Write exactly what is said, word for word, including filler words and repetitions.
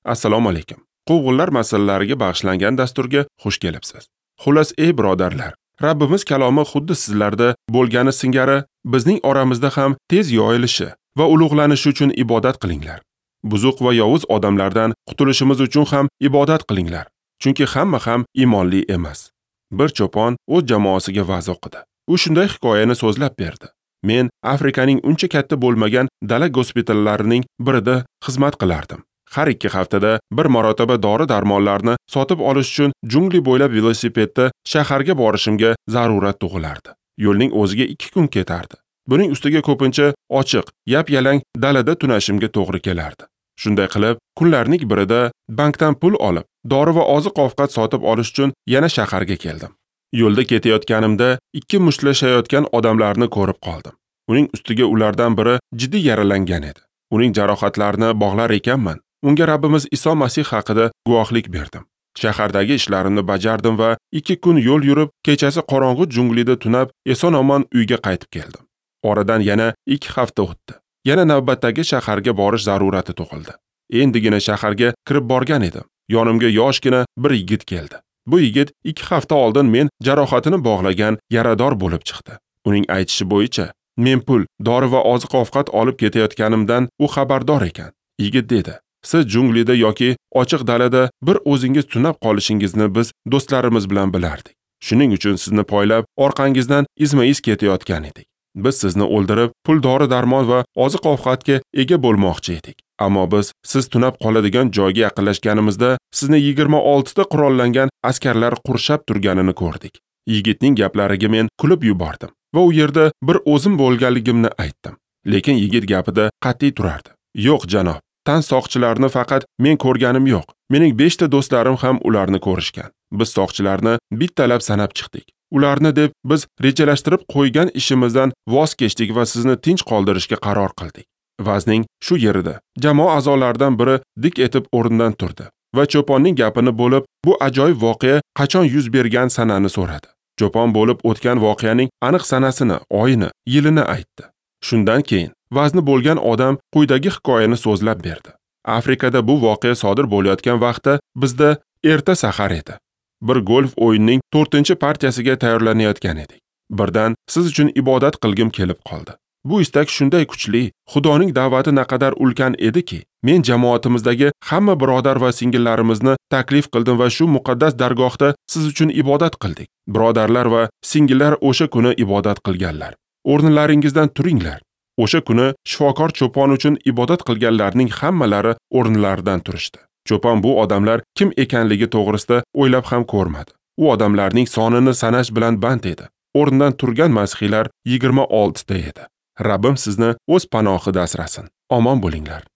Assalomu alaykum. Quvg'inlar masalalariga bag'ishlangan dasturga xush kelibsiz. Xullas, ey birodarlar, Rabbimiz kalomi xuddi sizlarda bo'lgani singari bizning oramizda ham tez yoyilishi va ulug'lanishi uchun ibodat qilinglar. Buzuq va yovuz odamlardan qutulishimiz uchun ham ibodat qilinglar. Chunki hamma ham iymonli emas. Bir cho'pon o'z jamoasiga va'z o'qidi. U shunday hikoyani so'zlab berdi. Men Afrikaning uncha katta bo'lmagan dala gospitallarining birida xizmat qilardim. Har ikki haftada bir marotaba dori-darmonlarni sotib olish uchun jungli bo'ylab velosipedda shaharga borishimga zarurat tug'ilardi. Yo'lning o'ziga ikki kun ketardi. Buning ustiga ko'pincha ochiq, yap-yalang dalada tunashimga to'g'ri kelardi. Shunday qilib, kunlarning birida bankdan pul olib, dori va oziq-ovqat sotib olish uchun yana shaharga keldim. Yo'lda ketayotganimda ikki mushtlashayotgan odamlarni ko'rib qoldim. Uning ustiga ulardan biri jiddiy yaralangan edi. Uning jarohatlarini bog'lar ekanman. Unga Rabbimiz Iso Masih haqida guvohlik berdim. Shahardagi ishlarimni bajardim va ikki kun yo'l yurib, kechasi qorong'u junglida tunab, eson-omon uyga qaytib keldim. Oradan yana ikki hafta o'tdi. Yana navbatdagi shaharga borish zarurati tug'ildi. Endigina shaharga kirib borgan edim. Yonimga yoshgina bir yigit keldi. Bu yigit ikki hafta oldin men jarohatini bog'lagan yarador bo'lib chiqdi. Uning aytishi bo'yicha, men pul, dori va oziq-ovqat olib ketayotganimdan u xabardor ekan. Yigit dedi: "Siz junglida yoki ochiq dalada bir o'zingiz tunab qolishingizni biz do'stlarimiz bilan bilardik. Shuning uchun sizni poylab, orqangizdan izma-iz ketayotgan edik. Biz sizni o'ldirib, pul, dori-darmon va oziq-ovqatga ega bo'lmoqchi edik. Ammo biz siz tunab qoladigan joyga yaqinlashganimizda sizni yigirma olti ta qurollangan askarlar qurshab turganini ko'rdik." Yigitning gaplariga men kulib yubordim va u yerda bir o'zim bo'lganligimni aytdim. Lekin yigit gapida qat'iy turardi. "Yo'q, janob. Tan soqchilarni faqat men ko'rganim yo'q. Mening besh ta do'stlarim ham ularni ko'rishgan. Biz soqchilarni bittalab sanab chiqdik. Ularni deb biz rejalashtirib qo'ygan ishimizdan voz kechdik va sizni tinch qoldirishga qaror qildik." Vazning shu yerida jamoa a'zolaridan biri dik etib o'rnidan turdi va cho'ponning gapini bo'lib, bu ajoyib voqea qachon yuz bergan sanani so'radi. Cho'pon bo'lib o'tgan voqeaning aniq sanasini, oyini, yilini aytdi. Shundan keyin vazni bo'lgan odam quyidagi hikoyani so'zlab berdi. Afrikada bu voqea sodir bo'layotgan vaqtda bizda erta sahar edi. Bir golf o'yinining to'rtinchi partiyasiga tayyorlanayotgan edik. Birdan siz uchun ibodat qilgim kelib qoldi. Bu istak shunday kuchli, Xudoning da'vati naqadar ulkan ediki, men jamoatimizdagi hamma birodar va singillarimizni taklif qildim va shu muqaddas dargohda siz uchun ibodat qildik. Birodarlar va singillar o'sha kuni ibodat qilganlar. O'rnlaringizdan turinglar. O'sha kuni shifokor cho'pon uchun ibodat qilganlarning hammalari o'rnlaridan turishdi. Cho'pon bu odamlar kim ekanligi to'g'risida o'ylab ham ko'rmadi. U odamlarning sonini sanash bilan band edi. O'rnidan turgan masihiylar yigirma olti ta edi. Rabbim sizni o'z panohida asrasin. Omon bo'linglar.